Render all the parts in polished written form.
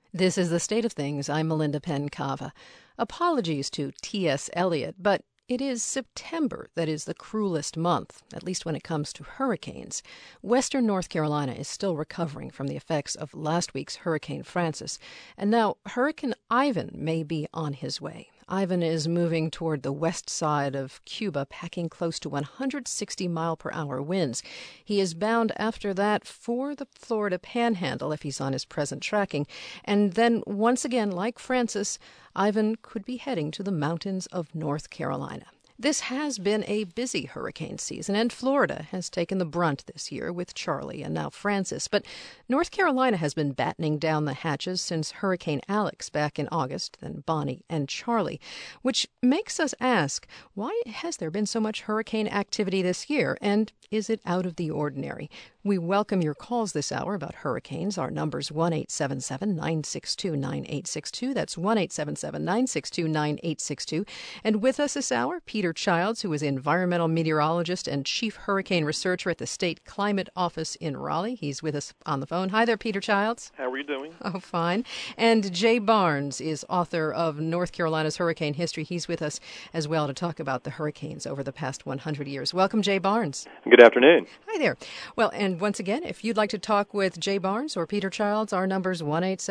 This is The State of Things. I'm Melinda Penn-Cava. Apologies to T.S. Eliot, but it is September that is the cruelest month, at least when it comes to hurricanes. Western North Carolina is still recovering from the effects of last week's Hurricane Francis, and now Hurricane Ivan may be on his way. Ivan is moving toward the west side of Cuba, packing close to 160-mile-per-hour winds. He is bound after that for the Florida Panhandle if he's on his present tracking. And then, once again, like Francis, Ivan could be heading to the mountains of North Carolina. This has been a busy hurricane season, and Florida has taken the brunt this year with Charley and now Francis. But North Carolina has been battening down the hatches since Hurricane Alex back in August, then Bonnie and Charley, which makes us ask, why has there been so much hurricane activity this year, and is it out of the ordinary? We welcome your calls this hour about hurricanes. Our number's 1-877-962-9862. That's 1-877-962-9862. And with us this hour, Peter Childs, who is environmental meteorologist and chief hurricane researcher at the State Climate Office in Raleigh. He's with us on the phone. Hi there, Peter Childs. How are you doing? Oh, fine. And Jay Barnes is author of North Carolina's Hurricane History. He's with us as well to talk about the hurricanes over the past 100 years. Welcome, Jay Barnes. Good afternoon. Hi there. Well, and once again, if you'd like to talk with Jay Barnes or Peter Childs, our number's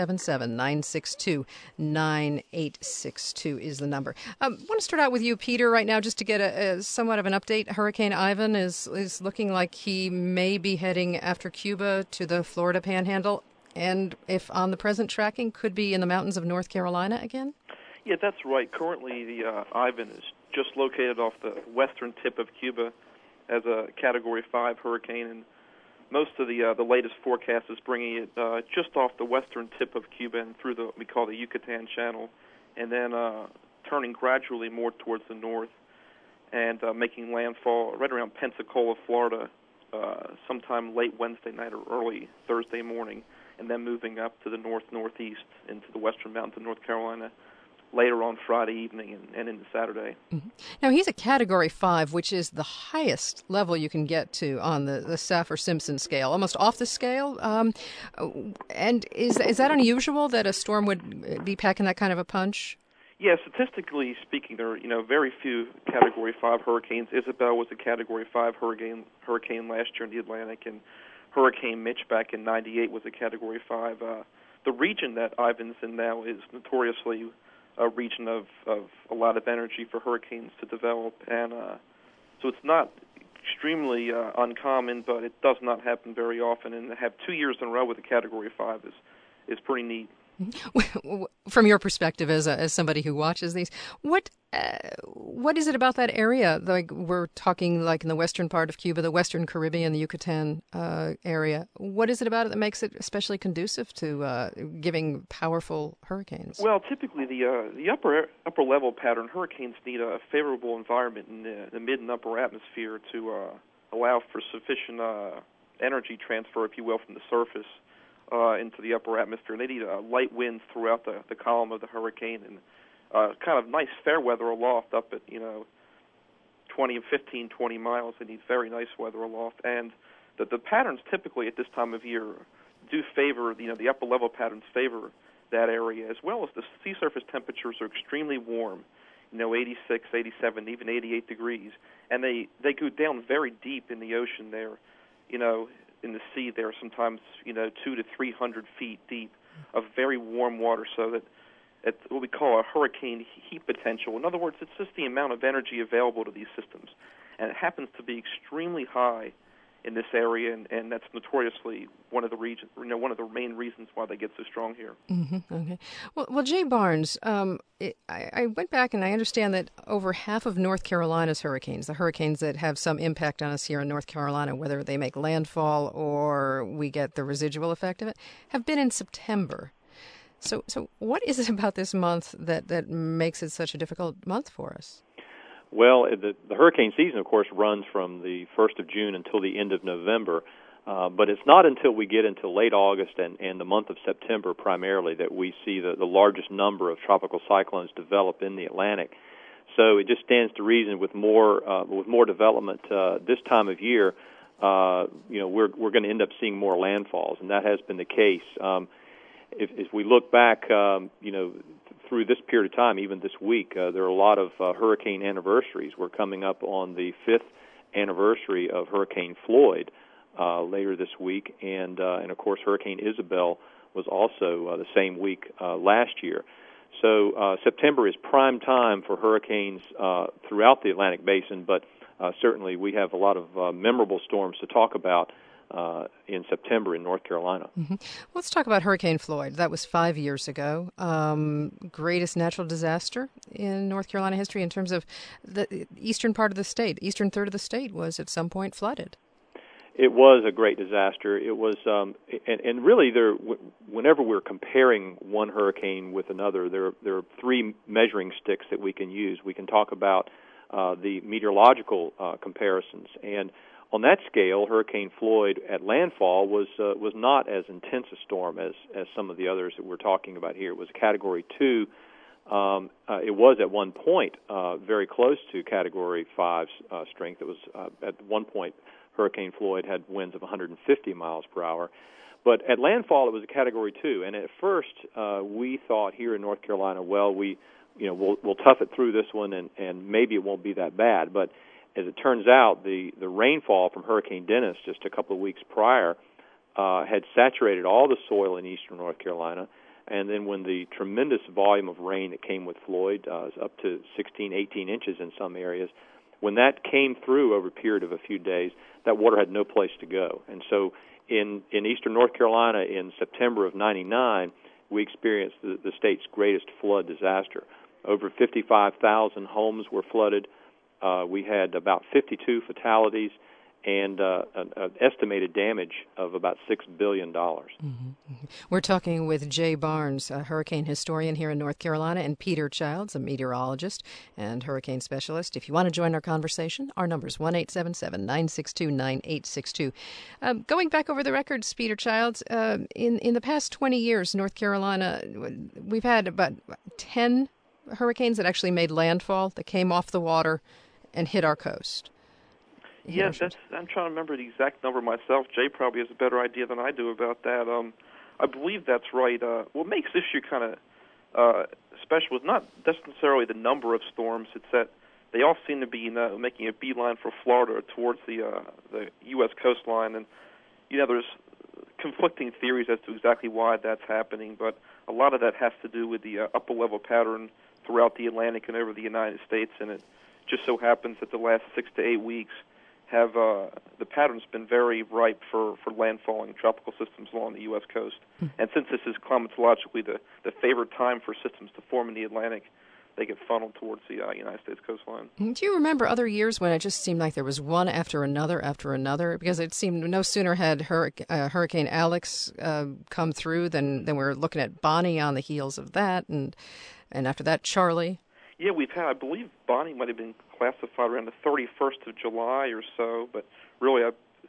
1-877-962-9862 is the number. I want to start out with you, Peter, right now, just to get a somewhat of an update. Hurricane Ivan is looking like he may be heading after Cuba to the Florida Panhandle, and if on the present tracking, could be in the mountains of North Carolina again? Yeah, that's right. Currently, the Ivan is just located off the western tip of Cuba as a Category 5 hurricane, and most of the latest forecast is bringing it just off the western tip of Cuba and through what we call the Yucatan Channel, and then turning gradually more towards the north and making landfall right around Pensacola, Florida, sometime late Wednesday night or early Thursday morning, and then moving up to the north-northeast into the western mountains of North Carolina later on Friday evening and into Saturday. Mm-hmm. Now, he's a Category 5, which is the highest level you can get to on the Saffir-Simpson scale, almost off the scale. And is that unusual that a storm would be packing that kind of a punch? Yeah, statistically speaking, there are very few Category 5 hurricanes. Isabel was a Category 5 hurricane last year in the Atlantic, and Hurricane Mitch back in '98 was a Category 5. The region that Ivan's in now is notoriously a region of a lot of energy for hurricanes to develop, and so it's not extremely uncommon, but it does not happen very often, and to have 2 years in a row with a Category 5 is pretty neat. From your perspective as somebody who watches these, what is it about that area? Like we're talking like in the western part of Cuba, the western Caribbean, the Yucatan area. What is it about it that makes it especially conducive to giving powerful hurricanes? Well, typically the upper level pattern hurricanes need a favorable environment in the mid and upper atmosphere to allow for sufficient energy transfer, if you will, from the surface into the upper atmosphere. And they need light winds throughout the column of the hurricane and kind of nice fair weather aloft up at 15, 20 miles. They need very nice weather aloft. And the patterns typically at this time of year do favor, the upper level patterns favor that area, as well as the sea surface temperatures are extremely warm, 86, 87, even 88 degrees. And they go down very deep in the ocean there, in the sea there, sometimes 200 to 300 feet deep of very warm water, so that at what we call a hurricane heat potential. In other words, it's just the amount of energy available to these systems, and it happens to be extremely high in this area, and that's notoriously one of the one of the main reasons why they get so strong here. Mm-hmm. Okay. Well, Jay Barnes, I went back and I understand that over half of North Carolina's hurricanes, the hurricanes that have some impact on us here in North Carolina, whether they make landfall or we get the residual effect of it, have been in September. So what is it about this month that makes it such a difficult month for us? Well, the hurricane season, of course, runs from the 1st of June until the end of November, but it's not until we get into late August and the month of September primarily that we see the largest number of tropical cyclones develop in the Atlantic. So it just stands to reason with more development this time of year, we're going to end up seeing more landfalls, and that has been the case. if we look back, through this period of time, even this week, there are a lot of hurricane anniversaries. We're coming up on the 5th anniversary of Hurricane Floyd later this week, and of course Hurricane Isabel was also the same week last year. So September is prime time for hurricanes throughout the Atlantic Basin, but certainly we have a lot of memorable storms to talk about in September in North Carolina. Mm-hmm. Let's talk about Hurricane Floyd. That was 5 years ago. Greatest natural disaster in North Carolina history in terms of the eastern part of the state. Eastern third of the state was at some point flooded. It was a great disaster. It was, and really, whenever we're comparing one hurricane with another, there are three measuring sticks that we can use. We can talk about the meteorological comparisons, and on that scale, Hurricane Floyd at landfall was not as intense a storm as some of the others that we're talking about here. It was a Category 2. It was at one point very close to Category 5's strength. It was at one point Hurricane Floyd had winds of 150 miles per hour. But at landfall, it was a Category 2. And at first, we thought here in North Carolina, well, we'll tough it through this one, and maybe it won't be that bad. But as it turns out, the rainfall from Hurricane Dennis just a couple of weeks prior had saturated all the soil in eastern North Carolina. And then when the tremendous volume of rain that came with Floyd, up to 16, 18 inches in some areas, when that came through over a period of a few days, that water had no place to go. And so in eastern North Carolina in September of 99, we experienced the state's greatest flood disaster. Over 55,000 homes were flooded. We had about 52 fatalities and an estimated damage of about $6 billion. Mm-hmm. We're talking with Jay Barnes, a hurricane historian here in North Carolina, and Peter Childs, a meteorologist and hurricane specialist. If you want to join our conversation, our number is 1-877-962-9862. Going back over the records, Peter Childs, in the past 20 years, North Carolina, we've had about 10 hurricanes that actually made landfall, that came off the water and hit our coast. Yes, I'm trying to remember the exact number myself. Jay probably has a better idea than I do about that. I believe that's right. What makes this year kind of special is not necessarily the number of storms. It's that they all seem to be making a beeline for Florida towards the U.S. coastline. And, there's conflicting theories as to exactly why that's happening, but a lot of that has to do with the upper-level pattern throughout the Atlantic and over the United States, and it just so happens that the last 6 to 8 weeks have the pattern's been very ripe for landfalling tropical systems along the U.S. coast. Mm-hmm. And since this is climatologically the favored time for systems to form in the Atlantic, they get funneled towards the United States coastline. Do you remember other years when it just seemed like there was one after another? Because it seemed no sooner had Hurricane Alex come through than we're looking at Bonnie on the heels of that, and after that, Charlie. Yeah, we've had, I believe Bonnie might have been classified around the 31st of July or so, but really,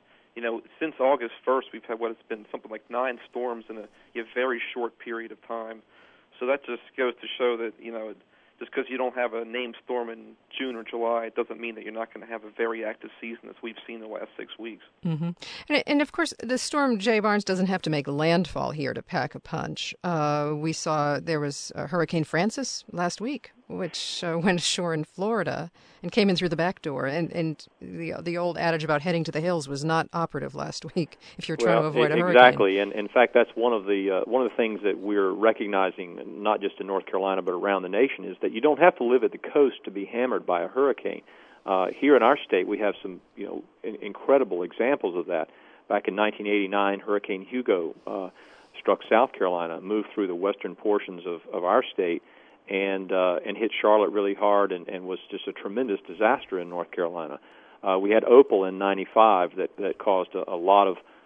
since August 1st, we've had what has been something like 9 storms in a very short period of time. So that just goes to show that, just because you don't have a named storm in June or July, it doesn't mean that you're not going to have a very active season as we've seen the last 6 weeks. Mm-hmm. And of course, the storm Jay Barnes doesn't have to make landfall here to pack a punch. We saw there was Hurricane Francis last week, which went ashore in Florida and came in through the back door. And the old adage about heading to the hills was not operative last week if you're trying to avoid a hurricane. Exactly. And in fact, that's one of the things that we're recognizing, not just in North Carolina but around the nation, is that you don't have to live at the coast to be hammered by a hurricane. Here in our state, we have some incredible examples of that. Back in 1989, Hurricane Hugo struck South Carolina, moved through the western portions of our state, and hit Charlotte really hard, and was just a tremendous disaster in North Carolina. We had Opal in '95 that caused a lot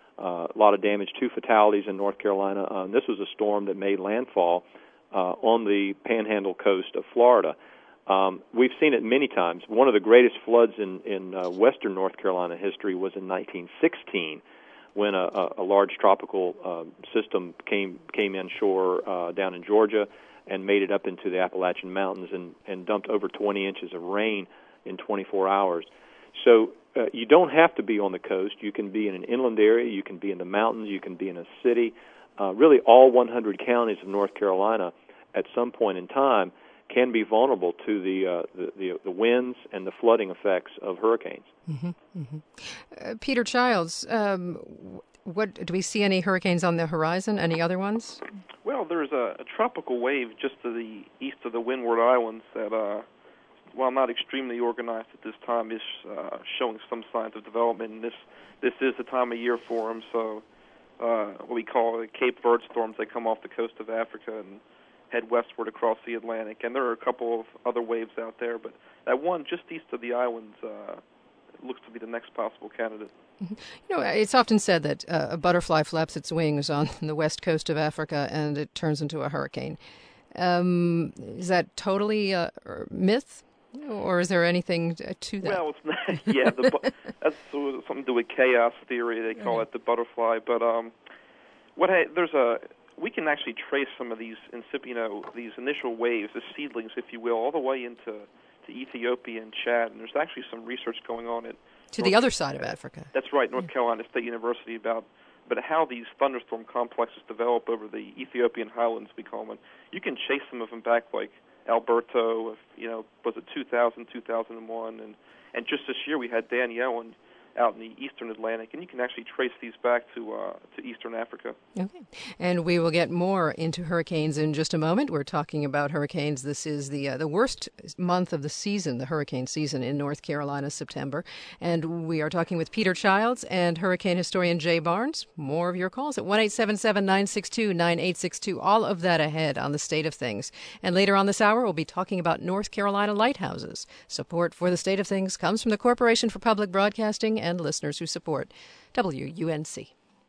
of damage, 2 fatalities in North Carolina. This was a storm that made landfall on the Panhandle coast of Florida. We've seen it many times. One of the greatest floods in western North Carolina history was in 1916, when a large tropical system came inshore down in Georgia and made it up into the Appalachian Mountains and dumped over 20 inches of rain in 24 hours. So you don't have to be on the coast. You can be in an inland area. You can be in the mountains. You can be in a city. really all 100 counties of North Carolina at some point in time can be vulnerable to the winds and the flooding effects of hurricanes. Mm-hmm, mm-hmm. Peter Childs, what do we see any hurricanes on the horizon? Any other ones? Well, there's a tropical wave just to the east of the Windward Islands that, while not extremely organized at this time, is showing some signs of development. And this is the time of year for them. So what we call the Cape Verde storms, they come off the coast of Africa and head westward across the Atlantic. And there are a couple of other waves out there, but that one just east of the islands looks to be the next possible candidate. Mm-hmm. You know, it's often said that a butterfly flaps its wings on the west coast of Africa and it turns into a hurricane. Is that totally a myth, or is there anything to that? Well, it's not, yeah, that's something to do with chaos theory. They call it the butterfly. But we can actually trace some of these these initial waves, the seedlings, if you will, all the way into Ethiopia and Chad. And there's actually some research going on at the other side of Africa. That's right, North Carolina State University, about how these thunderstorm complexes develop over the Ethiopian highlands, we call them. You can chase some of them back, like Alberto, was it 2000, 2001, and just this year we had Danielle out in the eastern Atlantic, and you can actually trace these back to eastern Africa. Okay, and we will get more into hurricanes in just a moment. We're talking about hurricanes. This is the worst month of the season, the hurricane season in North Carolina, September, and we are talking with Peter Childs and hurricane historian Jay Barnes. More of your calls at 1-877-962-9862. All of that ahead on the state of things. And later on this hour, we'll be talking about North Carolina lighthouses. Support for the state of things comes from the Corporation for Public Broadcasting and listeners who support WUNC.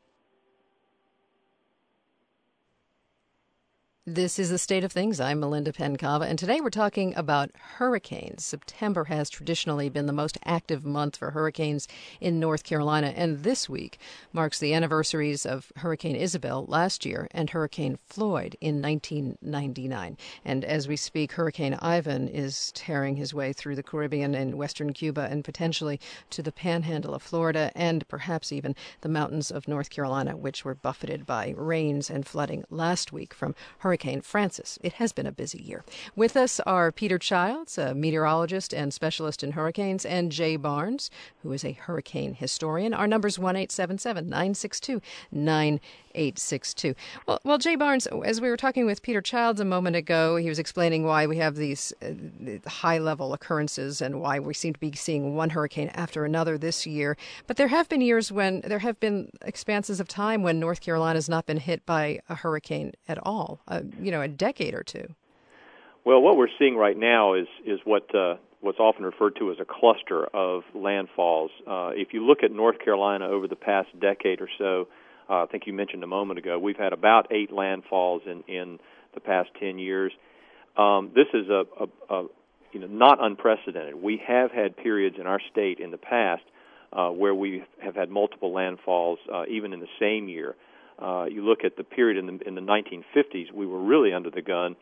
This is the State of Things. I'm Melinda Pencava, and today we're talking about hurricanes. September has traditionally been the most active month for hurricanes in North Carolina, and this week marks the anniversaries of Hurricane Isabel last year and Hurricane Floyd in 1999. And as we speak, Hurricane Ivan is tearing his way through the Caribbean and western Cuba and potentially to the panhandle of Florida and perhaps even the mountains of North Carolina, which were buffeted by rains and flooding last week from Hurricane Francis. It has been a busy year. With us are Peter Childs, a meteorologist and specialist in hurricanes, and Jay Barnes, who is a hurricane historian. Our number's 1-877-962-9862. Well, Jay Barnes, as we were talking with Peter Childs a moment ago, he was explaining why we have these high-level occurrences and why we seem to be seeing one hurricane after another this year. But there have been years when there have been expanses of time when North Carolina has not been hit by a hurricane at all. A decade or two. Well, what we're seeing right now is what's often referred to as a cluster of landfalls. If you look at North Carolina over the past decade or so, I think you mentioned a moment ago, we've had about 8 landfalls in the past 10 years. This is not unprecedented. We have had periods in our state in the past where we have had multiple landfalls, even in the same year. You look at the period in the 1950s, we were really under the gun.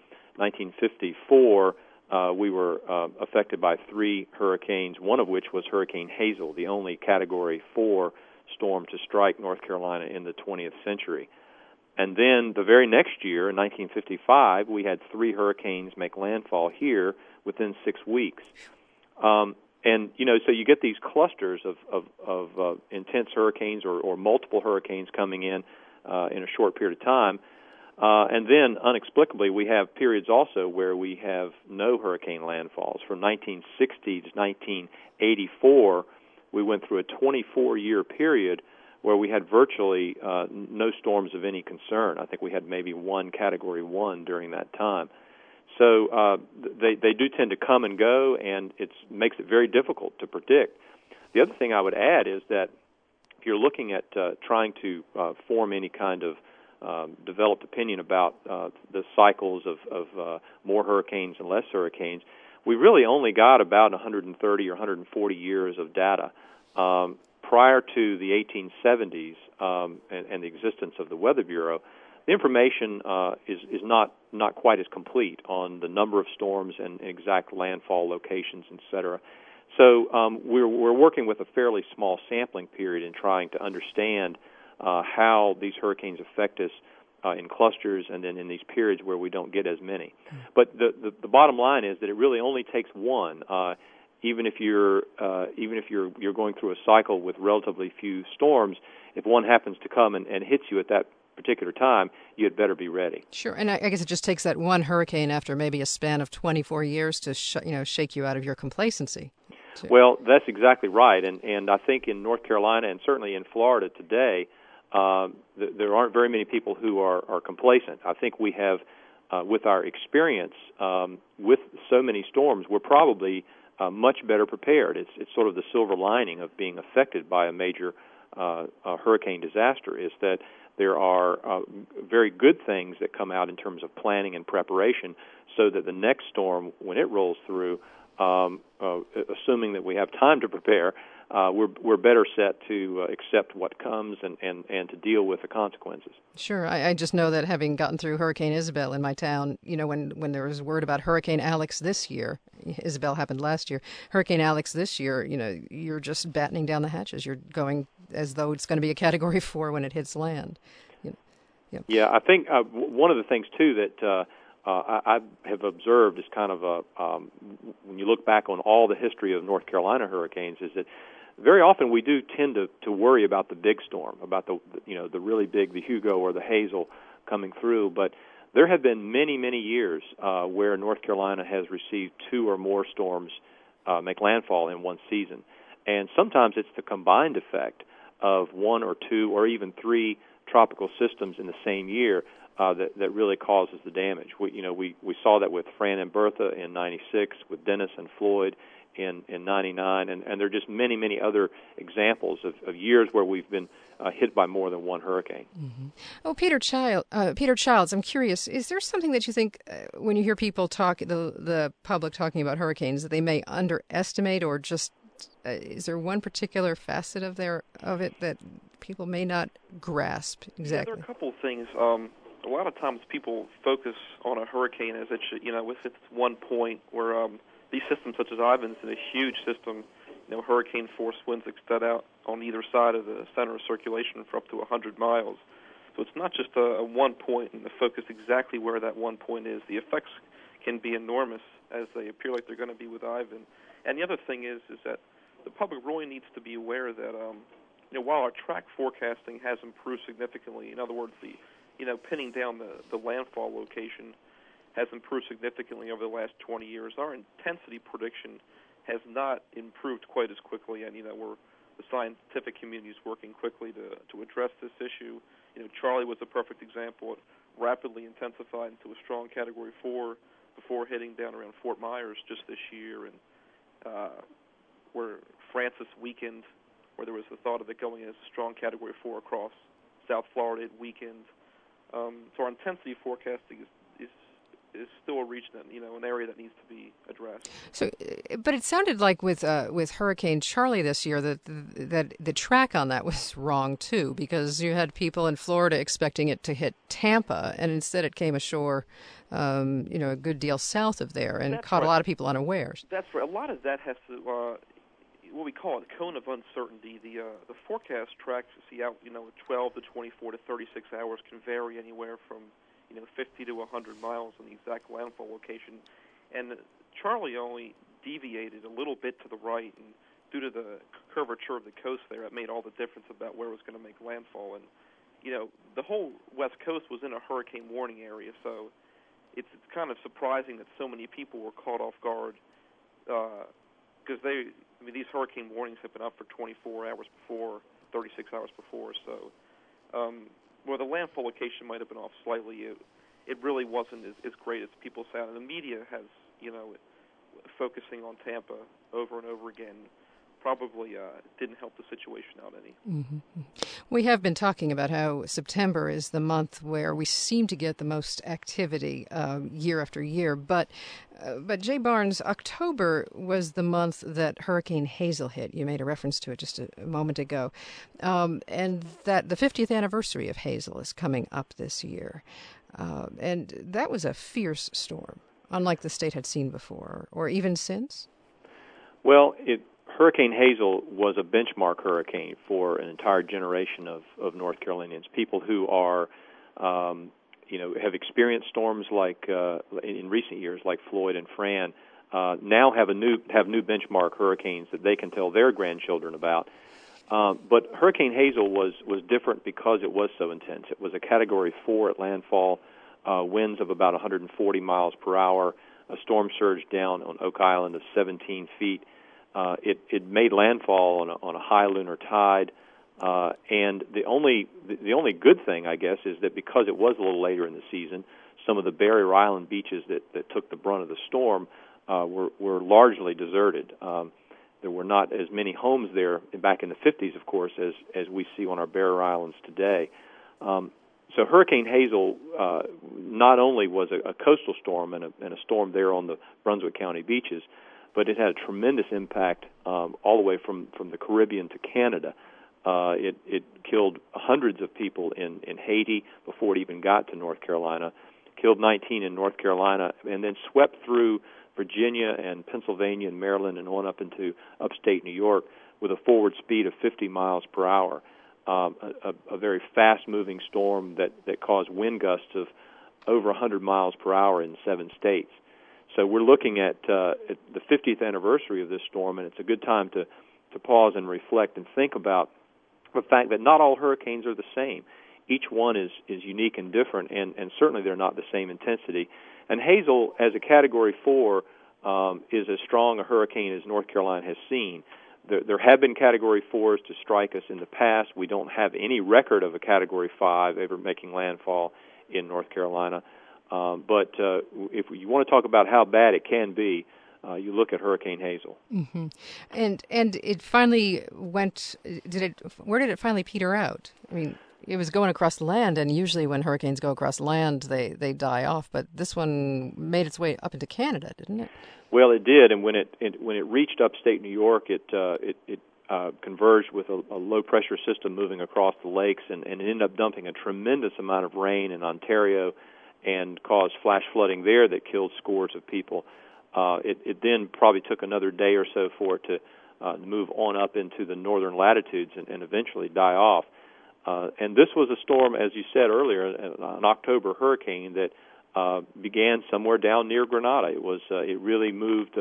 1954, we were affected by 3 hurricanes, one of which was Hurricane Hazel, the only Category 4 storm to strike North Carolina in the 20th century. And then the very next year, in 1955, we had 3 hurricanes make landfall here within 6 weeks. So you get these clusters of intense hurricanes or multiple hurricanes coming in a short period of time. And then, inexplicably, we have periods also where we have no hurricane landfalls. From 1960 to 1984, we went through a 24-year period where we had virtually no storms of any concern. I think we had maybe one Category 1 during that time. So they do tend to come and go, and it makes it very difficult to predict. The other thing I would add is that if you're looking at trying to form any kind of developed opinion about the cycles of more hurricanes and less hurricanes, we really only got about 130 or 140 years of data. Prior to the 1870s and the existence of the Weather Bureau, the information is not quite as complete on the number of storms and exact landfall locations, et cetera. So we're working with a fairly small sampling period in trying to understand how these hurricanes affect us in clusters, and then in these periods where we don't get as many. But the bottom line is that it really only takes one. Even if you're going through a cycle with relatively few storms, if one happens to come and hits you at that particular time, you had better be ready. Sure, and I guess it just takes that one hurricane after maybe a span of 24 years to shake you out of your complacency. Well, that's exactly right, and I think in North Carolina and certainly in Florida today, there aren't very many people who are complacent. I think we have, with our experience with so many storms, we're probably much better prepared. It's sort of the silver lining of being affected by a major hurricane disaster is that there are very good things that come out in terms of planning and preparation so that the next storm, when it rolls through, assuming that we have time to prepare, we're better set to accept what comes and to deal with the consequences. Sure. I just know that having gotten through Hurricane Isabel in my town, when there was word about Hurricane Alex this year, Isabel happened last year, Hurricane Alex this year, you're just battening down the hatches. You're going as though it's going to be a Category 4 when it hits land. Yeah, I think one of the things, too, that I have observed is kind of when you look back on all the history of North Carolina hurricanes, is that very often we do tend to worry about the big storm, about the really big, the Hugo or the Hazel coming through. But there have been many, many years where North Carolina has received two or more storms make landfall in one season. And sometimes it's the combined effect of one or two or even three tropical systems in the same year that really causes the damage. We saw that with Fran and Bertha in '96, with Dennis and Floyd in '99, and there are just many, many other examples of years where we've been hit by more than one hurricane. Mm-hmm. Oh, Peter Childs, I'm curious, is there something that you think when you hear people talk, the public talking about hurricanes, that they may underestimate, or just is there one particular facet of it that people may not grasp exactly? Yeah, there are a couple of things. A lot of times people focus on a hurricane as it should, with its one point where these systems such as Ivan's in a huge system, hurricane force winds extend out on either side of the center of circulation for up to 100 miles. So it's not just a one point and the focus exactly where that one point is. The effects can be enormous as they appear like they're going to be with Ivan. And the other thing is that the public really needs to be aware that while our track forecasting has improved significantly, in other words, pinning down the landfall location has improved significantly over the last 20 years. Our intensity prediction has not improved quite as quickly, and the scientific community is working quickly to address this issue. Charlie was a perfect example. It rapidly intensified into a strong Category 4 before hitting down around Fort Myers just this year, and where Francis weakened, where there was the thought of it going as a strong Category 4 across South Florida, it weakened. So our intensity forecasting is still a region that, an area that needs to be addressed. So, but it sounded like with Hurricane Charlie this year that the track on that was wrong too, because you had people in Florida expecting it to hit Tampa, and instead it came ashore, a good deal south of there, and That's caught right. a lot of people unawares. That's right. A lot of that has to what we call a cone of uncertainty. The forecast tracks you see out, 12 to 24 to 36 hours can vary anywhere from 50 to 100 miles on the exact landfall location. And Charlie only deviated a little bit to the right, and due to the curvature of the coast there, it made all the difference about where it was going to make landfall. And, the whole West Coast was in a hurricane warning area, so it's kind of surprising that so many people were caught off guard because these hurricane warnings have been up for 24 hours before, 36 hours before, so where the landfall location might have been off slightly, it really wasn't as great as people sound. And the media has, focusing on Tampa over and over again probably didn't help the situation out any. Mm-hmm. We have been talking about how September is the month where we seem to get the most activity year after year, but Jay Barnes, October was the month that Hurricane Hazel hit. You made a reference to it just a moment ago, and that the 50th anniversary of Hazel is coming up this year, and that was a fierce storm, unlike the state had seen before, or even since. Well, Hurricane Hazel was a benchmark hurricane for an entire generation of North Carolinians, people who are have experienced storms like in recent years, like Floyd and Fran, now have new benchmark hurricanes that they can tell their grandchildren about. But Hurricane Hazel was different because it was so intense. It was a Category 4 at landfall, winds of about 140 miles per hour, a storm surge down on Oak Island of 17 feet. It made landfall on a high lunar tide. And the only good thing, I guess, is that because it was a little later in the season, some of the Barrier Island beaches that took the brunt of the storm were largely deserted. There were not as many homes there back in the 50s, of course, as we see on our Barrier Islands today. So Hurricane Hazel not only was a coastal storm and a storm there on the Brunswick County beaches, but it had a tremendous impact all the way from the Caribbean to Canada. It killed hundreds of people in Haiti before it even got to North Carolina, killed 19 in North Carolina, and then swept through Virginia and Pennsylvania and Maryland and on up into upstate New York with a forward speed of 50 miles per hour. A very fast-moving storm that caused wind gusts of over 100 miles per hour in 7 states. So we're looking at the 50th anniversary of this storm, and it's a good time to pause and reflect and think about the fact that not all hurricanes are the same. Each one is unique and different, and certainly they're not the same intensity. And Hazel, as a Category 4, is as strong a hurricane as North Carolina has seen. There have been Category 4s to strike us in the past. We don't have any record of a Category 5 ever making landfall in North Carolina. But if you want to talk about how bad it can be, you look at Hurricane Hazel. Mm-hmm. And it finally went. Where did it finally peter out? I mean, it was going across the land, and usually when hurricanes go across land, they die off. But this one made its way up into Canada, didn't it? Well, it did, and when it reached upstate New York, it converged with a low pressure system moving across the lakes, and it ended up dumping a tremendous amount of rain in Ontario, and caused flash flooding there that killed scores of people. It then probably took another day or so for it to move on up into the northern latitudes and eventually die off. And this was a storm, as you said earlier, an October hurricane that began somewhere down near Grenada. It really moved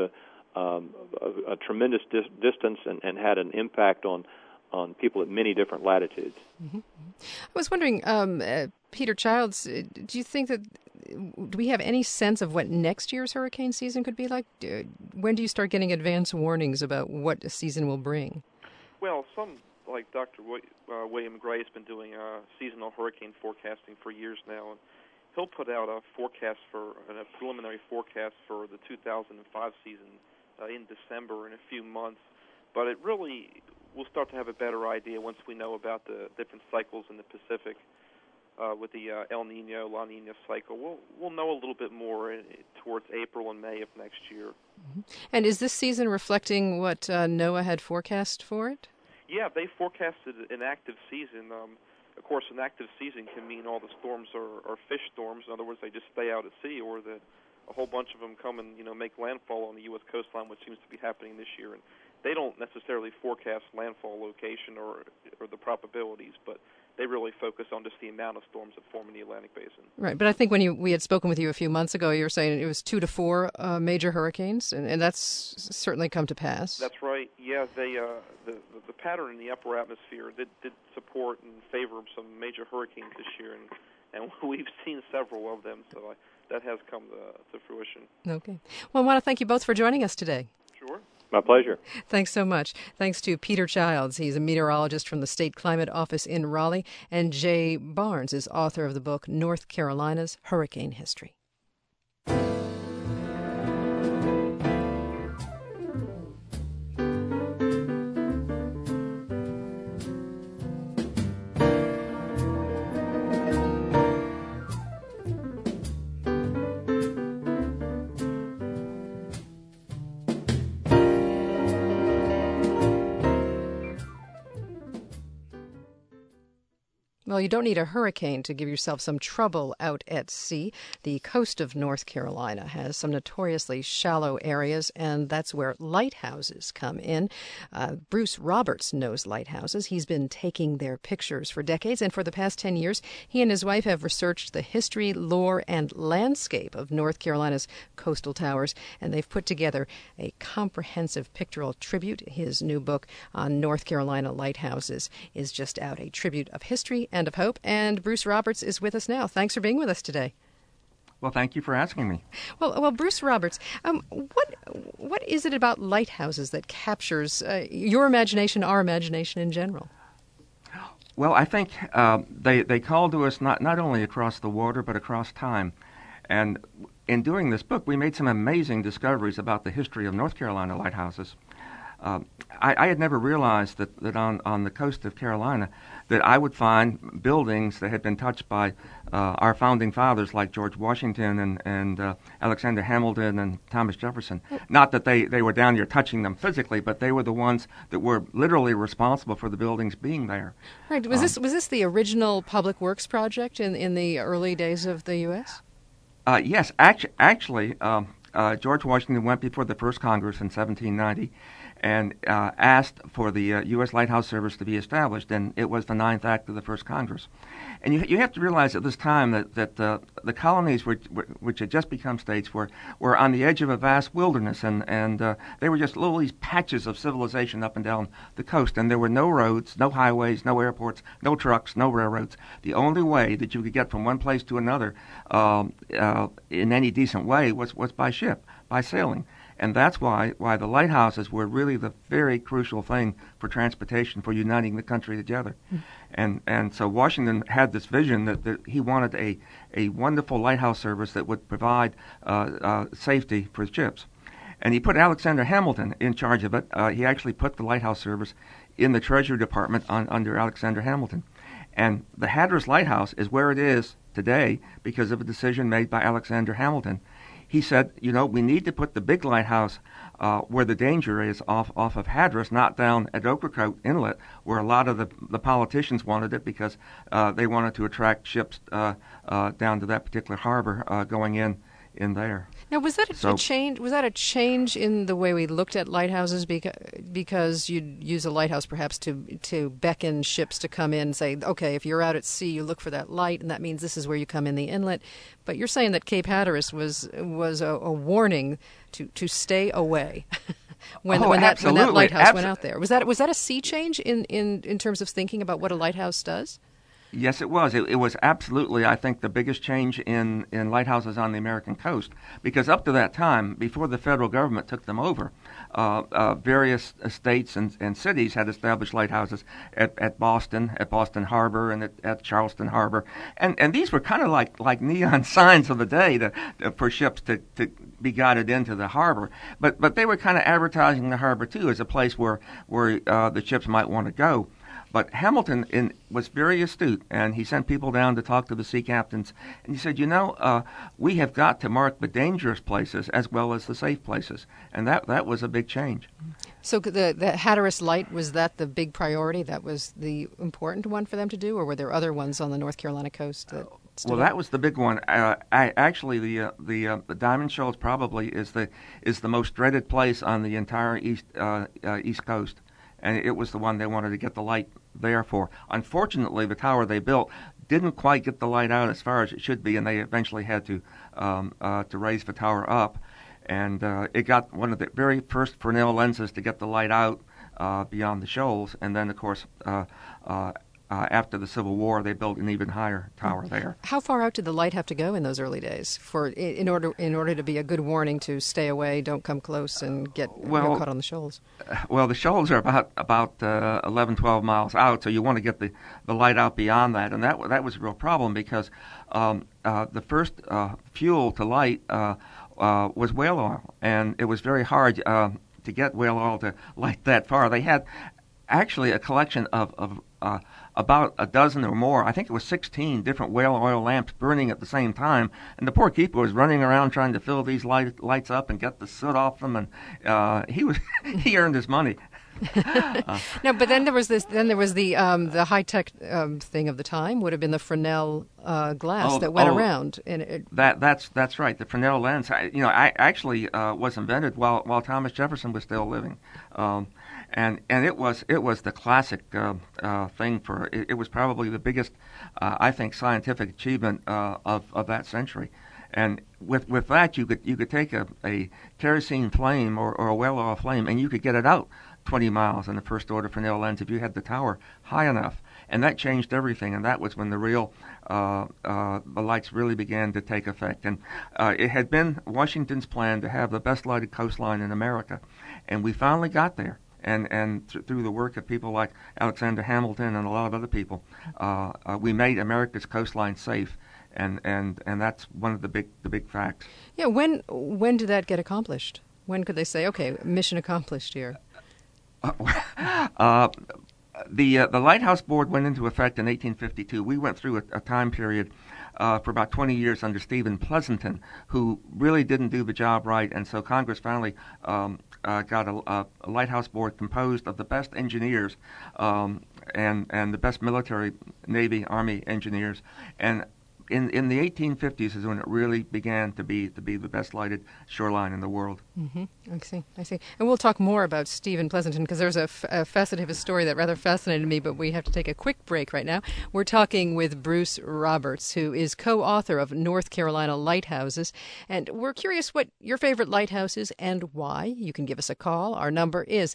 a tremendous distance and had an impact on people at many different latitudes. Mm-hmm. I was wondering, Peter Childs, do you think do we have any sense of what next year's hurricane season could be like? When do you start getting advance warnings about what a season will bring? Well, some, like Dr. William Gray, has been doing seasonal hurricane forecasting for years now, and he'll put out a preliminary forecast for the 2005 season in December in a few months. But it really, we'll start to have a better idea once we know about the different cycles in the Pacific with the El Nino, La Nina cycle. We'll know a little bit more towards April and May of next year. Mm-hmm. And is this season reflecting what NOAA had forecast for it? Yeah, they forecasted an active season. Of course, an active season can mean all the storms are fish storms. In other words, they just stay out at sea, or that a whole bunch of them come and make landfall on the U.S. coastline, which seems to be happening this year. And they don't necessarily forecast landfall location or the probabilities, but they really focus on just the amount of storms that form in the Atlantic Basin. Right, but I think when we had spoken with you a few months ago, you were saying it was 2 to 4 major hurricanes, and that's certainly come to pass. That's right. Yeah, the pattern in the upper atmosphere did support and favor some major hurricanes this year, and we've seen several of them, so that has come to fruition. Okay. Well, I want to thank you both for joining us today. Sure. My pleasure. Thanks so much. Thanks to Peter Childs. He's a meteorologist from the State Climate Office in Raleigh. And Jay Barnes is author of the book North Carolina's Hurricane History. Well, you don't need a hurricane to give yourself some trouble out at sea. The coast of North Carolina has some notoriously shallow areas, and that's where lighthouses come in. Bruce Roberts knows lighthouses. He's been taking their pictures for decades, and for the past 10 years, he and his wife have researched the history, lore, and landscape of North Carolina's coastal towers, and they've put together a comprehensive pictorial tribute. His new book on North Carolina lighthouses is just out, a tribute of history and of hope. And Bruce Roberts is with us now. Thanks for being with us today. Well, thank you for asking me. Well, Bruce Roberts, what is it about lighthouses that captures your imagination, our imagination in general? Well, I think they call to us not only across the water, but across time. And in doing this book, we made some amazing discoveries about the history of North Carolina lighthouses. I had never realized that on the coast of Carolina that I would find buildings that had been touched by our founding fathers like George Washington and Alexander Hamilton and Thomas Jefferson. Not that they were down here touching them physically, but they were the ones that were literally responsible for the buildings being there. Right. Was this the original public works project in the early days of the U.S.? Yes. Actually, George Washington went before the first Congress in 1790 and asked for the U.S. Lighthouse Service to be established, and it was the 9th Act of the First Congress. And you have to realize at this time that the colonies, which had just become states, were on the edge of a vast wilderness, and they were just little these patches of civilization up and down the coast, and there were no roads, no highways, no airports, no trucks, no railroads. The only way that you could get from one place to another in any decent way was by ship, by sailing. And that's why the lighthouses were really the very crucial thing for transportation, for uniting the country together. And so Washington had this vision that he wanted a wonderful lighthouse service that would provide safety for ships. And he put Alexander Hamilton in charge of it. He actually put the lighthouse service in the Treasury Department under Alexander Hamilton. And the Hatteras Lighthouse is where it is today because of a decision made by Alexander Hamilton. He said, we need to put the big lighthouse where the danger is off of Hatteras, not down at Ocracoke Inlet, where a lot of the politicians wanted it because they wanted to attract ships down to that particular harbor going in there. Now, was that a change? Was that a change in the way we looked at lighthouses? Because you'd use a lighthouse perhaps to beckon ships to come in and say, okay, if you're out at sea, you look for that light, and that means this is where you come in the inlet. But you're saying that Cape Hatteras was a warning to stay away when that lighthouse went out there. Was that a sea change in terms of thinking about what a lighthouse does? Yes, it was. It was absolutely, I think, the biggest change in lighthouses on the American coast, because up to that time, before the federal government took them over, various states and cities had established lighthouses at Boston Harbor, and at Charleston Harbor, and these were kind of like neon signs of the day for ships to be guided into the harbor, but they were kind of advertising the harbor too as a place where the ships might want to go. But Hamilton was very astute, and he sent people down to talk to the sea captains. And he said, we have got to mark the dangerous places as well as the safe places. And that was a big change. So the Hatteras Light, was that the big priority? That was the important one for them to do? Or were there other ones on the North Carolina coast? That was the big one. Actually, the Diamond Shoals probably is the most dreaded place on the entire East Coast. And it was the one they wanted to get the light there for. Unfortunately, the tower they built didn't quite get the light out as far as it should be, and they eventually had to raise the tower up. And it got one of the very first Fresnel lenses to get the light out beyond the shoals. And then, of course, after the Civil War, they built an even higher tower there. How far out did the light have to go in those early days in order to be a good warning to stay away, don't come close, and get caught on the shoals? Well, the shoals are about 11, 12 miles out, so you want to get the light out beyond that, and that was a real problem because the first fuel to light was whale oil, and it was very hard to get whale oil to light that far. They had actually a collection of about a dozen or more. I think it was 16 different whale oil lamps burning at the same time, and the poor keeper was running around trying to fill these lights up and get the soot off them, and he earned his money. No, but then there was this. Then there was the high tech thing of the time would have been the Fresnel glass that went around. And that's right. The Fresnel lens, I actually was invented while Thomas Jefferson was still living, and it was the classic thing for. It was probably the biggest, I think, scientific achievement of that century. And with that, you could take a kerosene flame or a well-oiled flame, and you could get it out 20 miles in the first order Fresnel lens if you had the tower high enough. And that changed everything, and that was when the real the lights really began to take effect. And it had been Washington's plan to have the best lighted coastline in America, and we finally got there. And through the work of people like Alexander Hamilton and a lot of other people, we made America's coastline safe. And that's one of the big facts. Yeah, when did that get accomplished? When could they say, okay, mission accomplished here? The Lighthouse Board went into effect in 1852. We went through a time period for about 20 years under Stephen Pleasanton, who really didn't do the job right, and so Congress finally got a Lighthouse Board composed of the best engineers and the best military, Navy, Army engineers, and in the 1850s is when it really began to be the best lighted shoreline in the world. Mm-hmm. I see. And we'll talk more about Stephen Pleasanton because there's a facet of his story that rather fascinated me, but we have to take a quick break right now. We're talking with Bruce Roberts, who is co-author of North Carolina Lighthouses, and we're curious what your favorite lighthouse is and why. You can give us a call. Our number is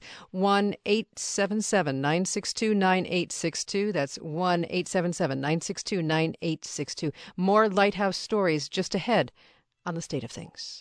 1-877-962-9862. That's 1-877-962-9862. More lighthouse stories just ahead on The State of Things.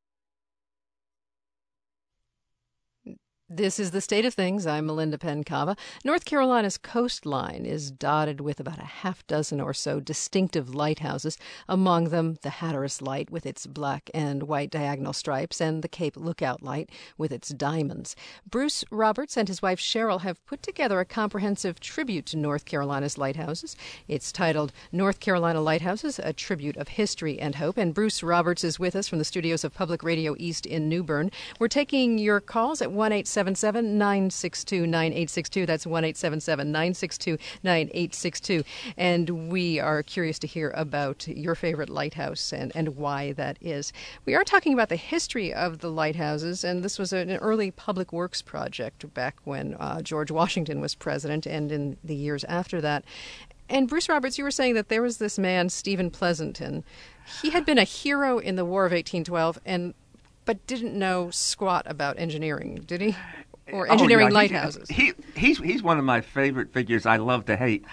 This is The State of Things. I'm Melinda Penn-Cava. North Carolina's coastline is dotted with about a half dozen or so distinctive lighthouses, among them the Hatteras Light with its black and white diagonal stripes and the Cape Lookout Light with its diamonds. Bruce Roberts and his wife Cheryl have put together a comprehensive tribute to North Carolina's lighthouses. It's titled North Carolina Lighthouses, A Tribute of History and Hope. And Bruce Roberts is with us from the studios of Public Radio East in New Bern. We're taking your calls at 1-877-962-9862. That's 1-877-962-9862. And we are curious to hear about your favorite lighthouse and why that is. We are talking about the history of the lighthouses, and this was an early public works project back when George Washington was president and in the years after that. And Bruce Roberts, you were saying that there was this man, Stephen Pleasanton. He had been a hero in the War of 1812 but didn't know squat about engineering, did he? Or engineering lighthouses. He's one of my favorite figures. I love to hate.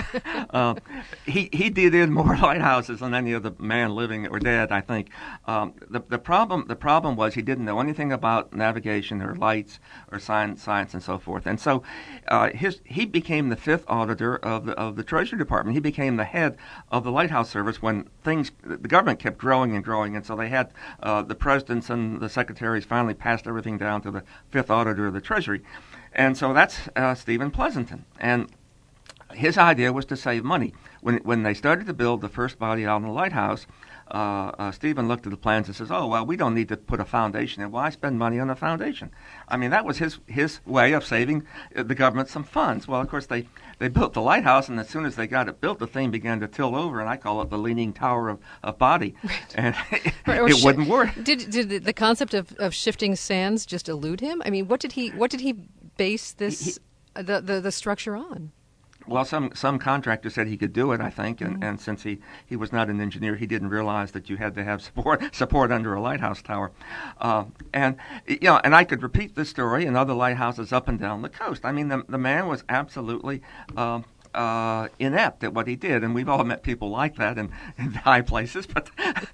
He did in more lighthouses than any other man living or dead, I think. The problem was he didn't know anything about navigation or lights or science and so forth. And so he became the fifth auditor of the Treasury Department. He became the head of the Lighthouse Service when the government kept growing and growing. And so they had the presidents and the secretaries finally passed everything down to the fifth auditor of the Treasury. And so that's Stephen Pleasanton. And his idea was to save money. When they started to build the first body out on the lighthouse, Stephen looked at the plans and says, "Oh, well, we don't need to put a foundation in. Why spend money on a foundation?" I mean, that was his way of saving the government some funds. Well, of course, they built the lighthouse, and as soon as they got it built, the thing began to tilt over, and I call it the leaning tower of body. And it wouldn't work. Did the concept of shifting sands just elude him? I mean, what did he base this the structure on? Well, some contractor said he could do it, I think, and since he was not an engineer, he didn't realize that you had to have support under a lighthouse tower. And I could repeat this story in other lighthouses up and down the coast. I mean, the man was absolutely inept at what he did, and we've all met people like that in high places. But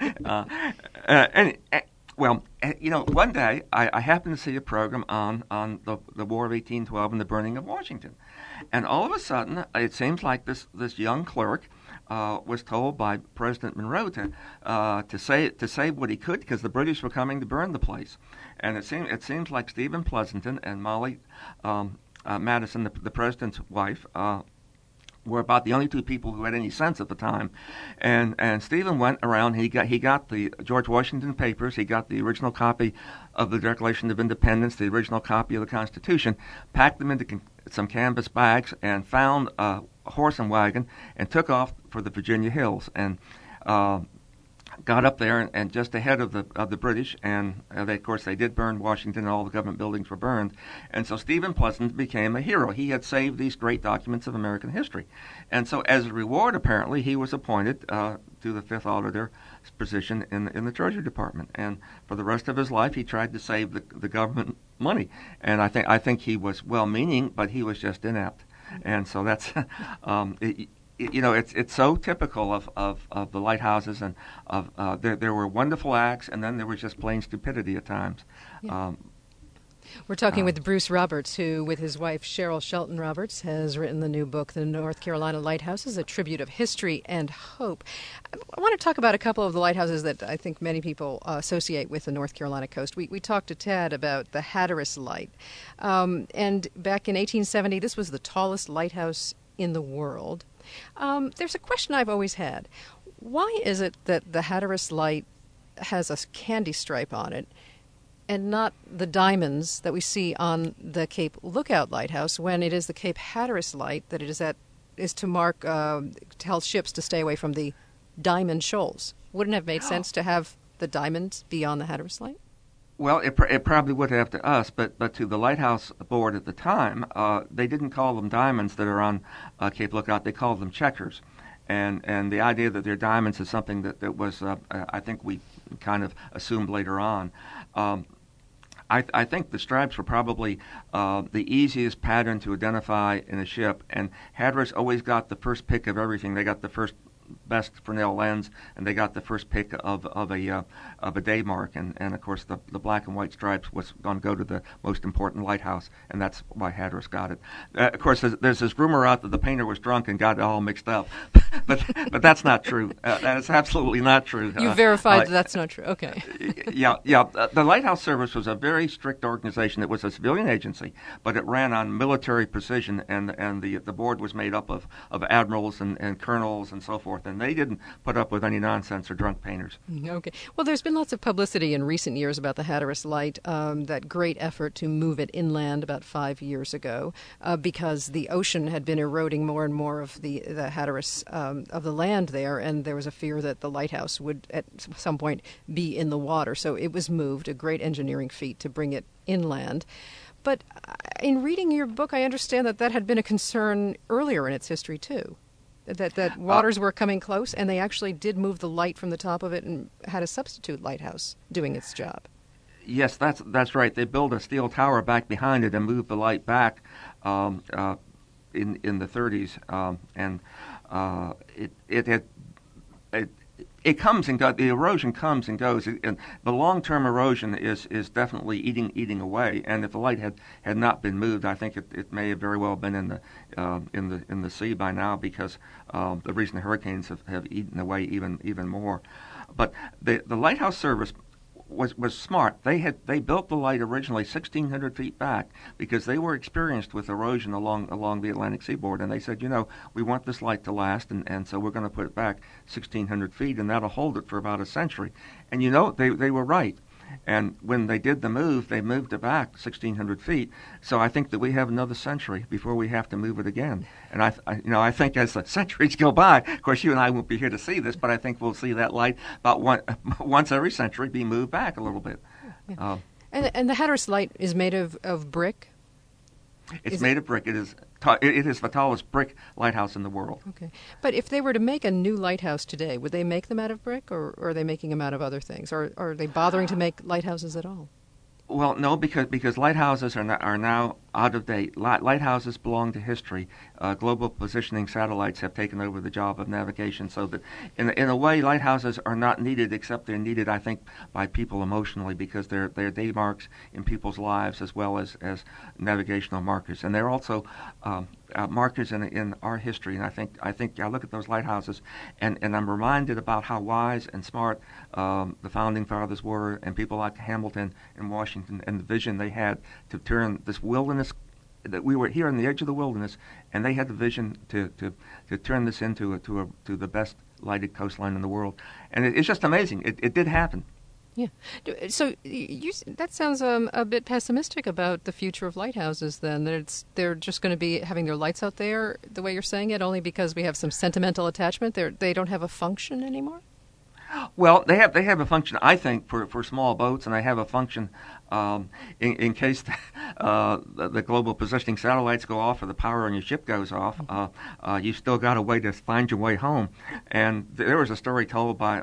one day I happened to see a program on the War of 1812 and the burning of Washington. And all of a sudden, it seems like this young clerk was told by President Monroe to say what he could because the British were coming to burn the place. And it seems like Stephen Pleasanton and Molly Madison, the president's wife, were about the only two people who had any sense at the time. And Stephen went around. He got the George Washington papers. He got the original copy of the Declaration of Independence, the original copy of the Constitution, packed them into some canvas bags, and found a horse and wagon and took off for the Virginia hills, and got up there and just ahead of the British, and of course they did burn Washington, and all the government buildings were burned. And so Stephen Pleasant became a hero. He had saved these great documents of American history, and so as a reward, apparently, he was appointed to the fifth auditor position in the Treasury Department. And for the rest of his life, he tried to save the government money. And I think he was well-meaning, but he was just inept. And so that's it's so typical of the lighthouses, and of there were wonderful acts, and then there was just plain stupidity at times. Yeah. We're talking with Bruce Roberts, who, with his wife Cheryl Shelton Roberts, has written the new book, The North Carolina Lighthouses, a tribute of history and hope. I want to talk about a couple of the lighthouses that I think many people associate with the North Carolina coast. We talked to Ted about the Hatteras Light. And back in 1870, this was the tallest lighthouse in the world. There's a question I've always had. Why is it that the Hatteras Light has a candy stripe on it and not the diamonds that we see on the Cape Lookout Lighthouse, when it is the Cape Hatteras Light that it is to mark, tell ships to stay away from the diamond shoals? Wouldn't it have made sense to have the diamonds be on the Hatteras Light? Well, it probably would have to us, but to the Lighthouse Board at the time, they didn't call them diamonds that are on Cape Lookout. They called them checkers. And the idea that they're diamonds is something that was, I think we kind of assumed later on. I think the stripes were probably the easiest pattern to identify in a ship, and Hatteras always got the first pick of everything. They got the first best Fresnel lens, and they got the first pick of a day mark, and of course the black and white stripes was going to go to the most important lighthouse, and that's why Hatteras got it. Of course, there's this rumor out that the painter was drunk and got it all mixed up, but that's not true. That is absolutely not true. You verified that's not true. Okay. Yeah. The Lighthouse Service was a very strict organization. It was a civilian agency, but it ran on military precision, and the board was made up of admirals and colonels and so forth. And they didn't put up with any nonsense or drunk painters. Okay. Well, there's been lots of publicity in recent years about the Hatteras Light, that great effort to move it inland about 5 years ago, because the ocean had been eroding more and more of the Hatteras, of the land there, and there was a fear that the lighthouse would at some point be in the water. So it was moved, a great engineering feat to bring it inland. But in reading your book, I understand that had been a concern earlier in its history, too. That waters were coming close, and they actually did move the light from the top of it and had a substitute lighthouse doing its job. Yes, that's right. They built a steel tower back behind it and moved the light back in the 30s, and it comes and goes. The erosion comes and goes, and the long-term erosion is definitely eating away. And if the light had not been moved, I think it may have very well been in the sea by now, because the recent hurricanes have eaten away even more. But the Lighthouse Service was smart. They built the light originally 1,600 feet back because they were experienced with erosion along the Atlantic seaboard, and they said, we want this light to last, and so we're going to put it back 1,600 feet, and that'll hold it for about a century. And they were right. And when they did the move, they moved it back 1,600 feet. So I think that we have another century before we have to move it again. And I think as the centuries go by, of course you and I won't be here to see this, but I think we'll see that light about once every century be moved back a little bit. Yeah. And the Hatteras Light is made of brick? It's made of brick. It is the tallest brick lighthouse in the world. Okay. But if they were to make a new lighthouse today, would they make them out of brick, or are they making them out of other things? Or are they bothering to make lighthouses at all? Well, no, because lighthouses are now out of date. Lighthouses belong to history. Global positioning satellites have taken over the job of navigation, so that in a way, lighthouses are not needed, except they're needed, I think, by people emotionally, because they're day marks in people's lives as well as navigational markers, and they're also markers in our history. And I think I look at those lighthouses, and I'm reminded about how wise and smart the founding fathers were, and people like Hamilton and Washington, and the vision they had to turn this wilderness that we were here on the edge of the wilderness, and they had the vision to turn this into the best lighted coastline in the world, and it's just amazing. It did happen. Yeah. So that sounds a bit pessimistic about the future of lighthouses then. That they're just going to be having their lights out there the way you're saying it, only because we have some sentimental attachment. They don't have a function anymore? Well, they have a function, I think, for small boats, and they have a function in case the global positioning satellites go off or the power on your ship goes off. You still got a way to find your way home. And there was a story told by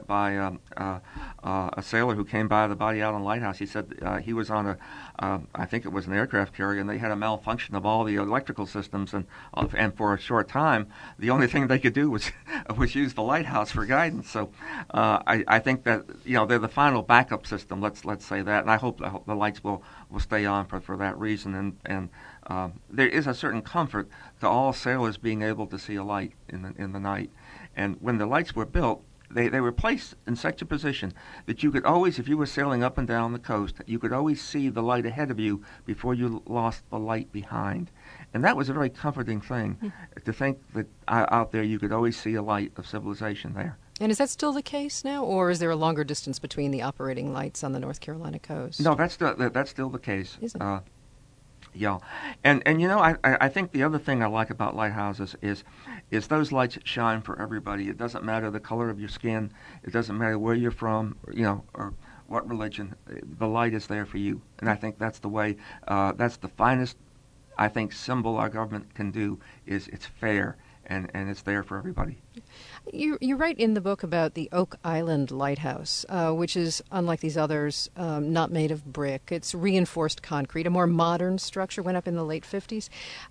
a sailor who came by the Body Island Lighthouse. He said he was on I think it was an aircraft carrier, and they had a malfunction of all the electrical systems, and for a short time, the only thing they could do was use the lighthouse for guidance. So I think that they're the final backup system. Let's say that, and I hope the lights will stay on for that reason. And there is a certain comfort to all sailors being able to see a light in the night. And when the lights were built, they were placed in such a position that you could always, if you were sailing up and down the coast, you could always see the light ahead of you before you lost the light behind. And that was a very comforting thing, to think that out there you could always see a light of civilization there. And is that still the case now, or is there a longer distance between the operating lights on the North Carolina coast? No, that's still the case. Is it? Yeah, and I think the other thing I like about lighthouses is those lights shine for everybody. It doesn't matter the color of your skin. It doesn't matter where you're from, or what religion. The light is there for you, and I think that's the way. That's the finest, I think, symbol our government can do. Is it's fair. And it's there for everybody. You write in the book about the Oak Island Lighthouse, which is, unlike these others, not made of brick. It's reinforced concrete, a more modern structure, went up in the late 50s.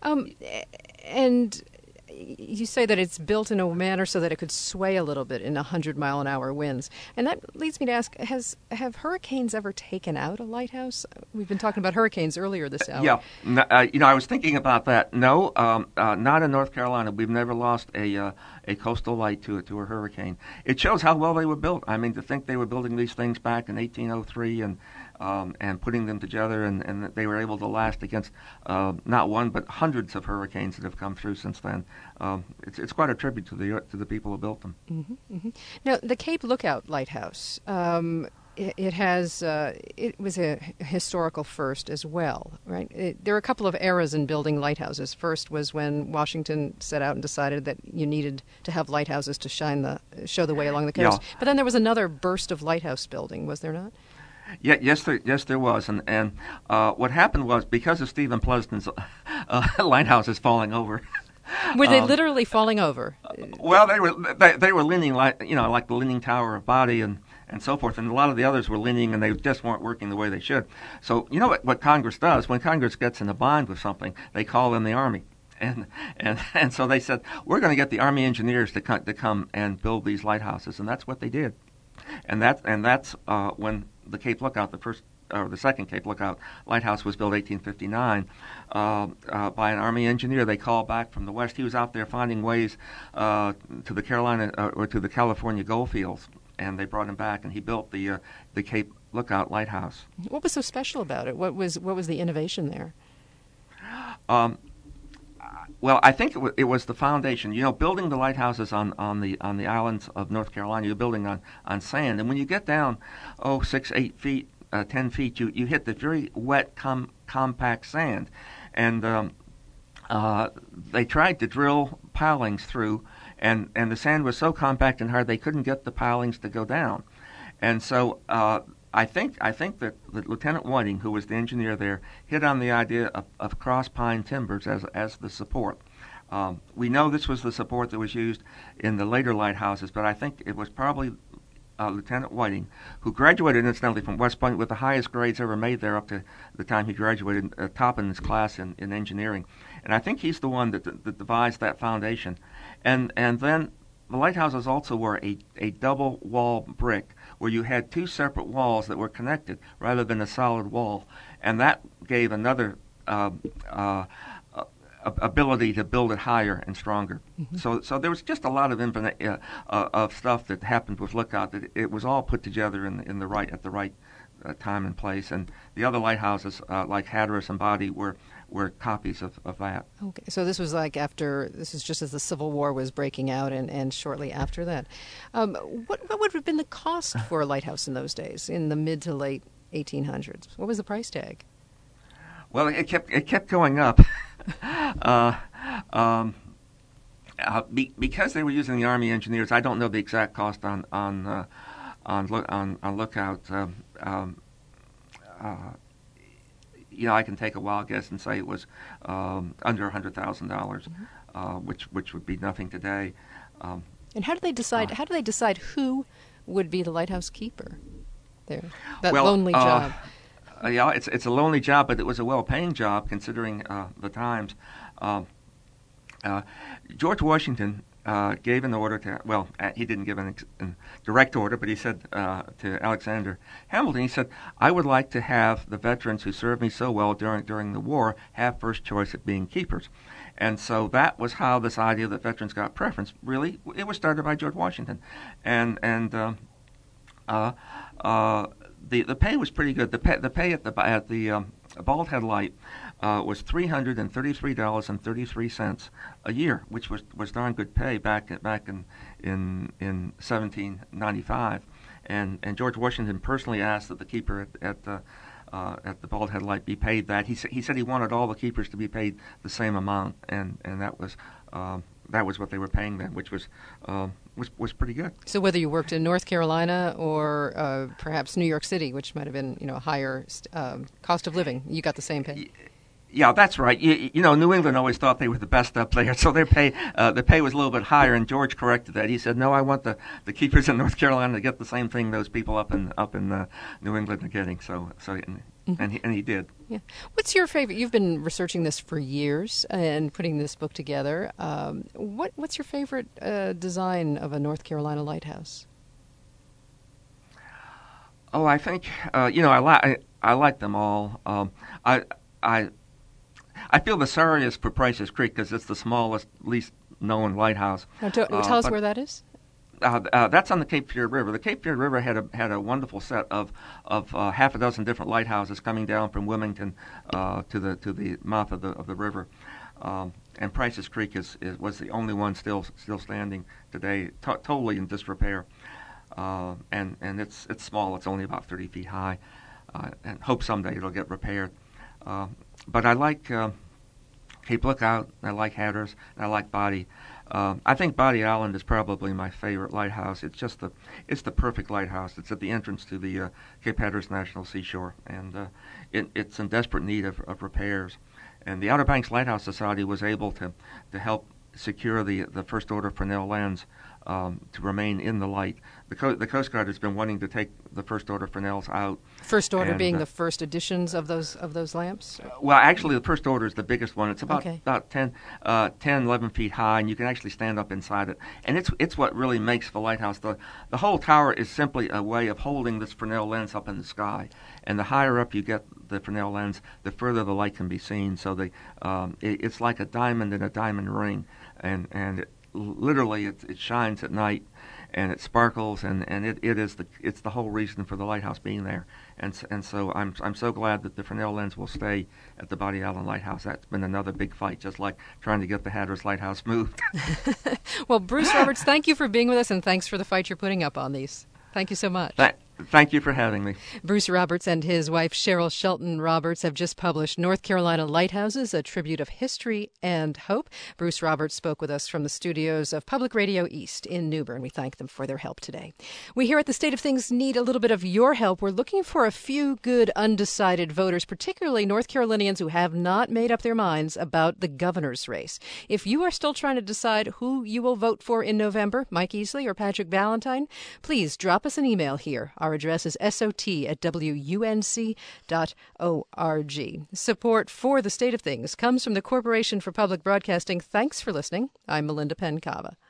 And you say that it's built in a manner so that it could sway a little bit in 100-mile-an-hour winds. And that leads me to ask, have hurricanes ever taken out a lighthouse? We've been talking about hurricanes earlier this hour. Yeah. I was thinking about that. No, not in North Carolina. We've never lost a coastal light to a hurricane. It shows how well they were built. I mean, to think they were building these things back in 1803 and putting them together, and that they were able to last against not one but hundreds of hurricanes that have come through since then. It's quite a tribute to the people who built them. Mm-hmm, mm-hmm. Now, the Cape Lookout Lighthouse, it was a historical first as well, right? There are a couple of eras in building lighthouses. First was when Washington set out and decided that you needed to have lighthouses to show the way along the coast. Yeah. But then there was another burst of lighthouse building, was there not? Yeah, yes, there was, and what happened was, because of Stephen Pleasanton's lighthouses falling over. Were they literally falling over? Well, they were leaning like the Leaning Tower of Body and so forth, and a lot of the others were leaning, and they just weren't working the way they should. So you know what Congress does when Congress gets in a bind with something, they call in the Army. And so they said, we're going to get the Army engineers to come and build these lighthouses, and that's what they did. And that's when the Cape Lookout, the second Cape Lookout lighthouse, was built 1859 by an Army engineer. They called back from the west. He was out there finding ways to the Carolina or to the California goldfields, and they brought him back, and he built the Cape Lookout lighthouse. What was so special about it? What was the innovation there? Well, I think it was the foundation. Building the lighthouses on the islands of North Carolina, you're building on sand, and when you get down 6, 8 feet, 10 feet, you hit the very wet, compact sand, and they tried to drill pilings through, and the sand was so compact and hard they couldn't get the pilings to go down, and so I think that Lieutenant Whiting, who was the engineer there, hit on the idea of cross pine timbers as the support. We know this was the support that was used in the later lighthouses, but I think it was probably Lieutenant Whiting, who graduated incidentally from West Point with the highest grades ever made there up to the time he graduated, top in his class in engineering. And I think he's the one that devised that foundation. And then the lighthouses also were a double wall brick, where you had two separate walls that were connected rather than a solid wall, and that gave another ability to build it higher and stronger. Mm-hmm. So there was just a lot of stuff that happened with Lookout. That it was all put together at the right time and place, and the other lighthouses like Hatteras and Bodie were copies of that. Okay, so this was this is just as the Civil War was breaking out and shortly after that. What would have been the cost for a lighthouse in those days, in the mid to late 1800s? What was the price tag? Well, it kept going up. Because they were using the Army engineers, I don't know the exact cost on Lookout. I can take a wild guess and say it was under $100,000, which would be nothing today. And how do they decide? How do they decide who would be the lighthouse keeper? There, lonely job. Yeah, it's a lonely job, but it was a well-paying job considering the times. George Washington gave an order to, he didn't give a direct order, but he said to Alexander Hamilton, he said, I would like to have the veterans who served me so well during the war have first choice at being keepers. And so that was how this idea that veterans got preference, really, it was started by George Washington. And the pay was pretty good. The pay at the Bald Head Light was $333.33 a year, which was darn good pay back in 1795. And George Washington personally asked that the keeper at the Bald Head Light be paid that. He said he wanted all the keepers to be paid the same amount, and that was what they were paying them, which was pretty good. So whether you worked in North Carolina or perhaps New York City, which might have been a higher cost of living, you got the same pay. Yeah, that's right. New England always thought they were the best up there, so the pay was a little bit higher. And George corrected that. He said, "No, I want the keepers in North Carolina to get the same thing those people up in New England are getting." And he did. Yeah. What's your favorite? You've been researching this for years and putting this book together. What's your favorite design of a North Carolina lighthouse? Oh, I think I like them all. I feel the sorriest for Price's Creek because it's the smallest, least known lighthouse. Now, tell us where that is. That's on the Cape Fear River. The Cape Fear River had a wonderful set of half a dozen different lighthouses coming down from Wilmington to the mouth of the river. And Price's Creek was the only one still standing today, totally in disrepair. And it's small. It's only about 30 feet high, and hope someday it'll get repaired. But I like Cape Lookout, I like Hatteras, and I like Bodie. I think Bodie Island is probably my favorite lighthouse. It's the perfect lighthouse. It's at the entrance to the Cape Hatteras National Seashore, and it's in desperate need of repairs. And the Outer Banks Lighthouse Society was able to help secure the first order Fresnel lens to remain in the light. The Coast Guard has been wanting to take the first order Fresnels out. First order being the first editions of those lamps? Well, actually, the first order is the biggest one. It's about 10, 11 feet high, and you can actually stand up inside it. And it's what really makes the lighthouse. The whole tower is simply a way of holding this Fresnel lens up in the sky. And the higher up you get the Fresnel lens, the further the light can be seen. So it's like a diamond in a diamond ring, and literally it shines at night, and it sparkles, and it's the whole reason for the lighthouse being there. And so I'm so glad that the Fresnel lens will stay at the Bodie Island Lighthouse. That's been another big fight, just like trying to get the Hatteras Lighthouse moved. Well, Bruce Roberts, thank you for being with us, and thanks for the fight you're putting up on these. Thank you so much. Thank you for having me. Bruce Roberts and his wife Cheryl Shelton Roberts have just published North Carolina Lighthouses, A Tribute of History and Hope. Bruce Roberts spoke with us from the studios of Public Radio East in New Bern. We thank them for their help today. We here at The State of Things need a little bit of your help. We're looking for a few good undecided voters, particularly North Carolinians who have not made up their minds about the governor's race. If you are still trying to decide who you will vote for in November, Mike Easley or Patrick Valentine, please drop us an email here. Our address is sot@wunc.org. Support for The State of Things comes from the Corporation for Public Broadcasting. Thanks for listening. I'm Melinda Penn Cava.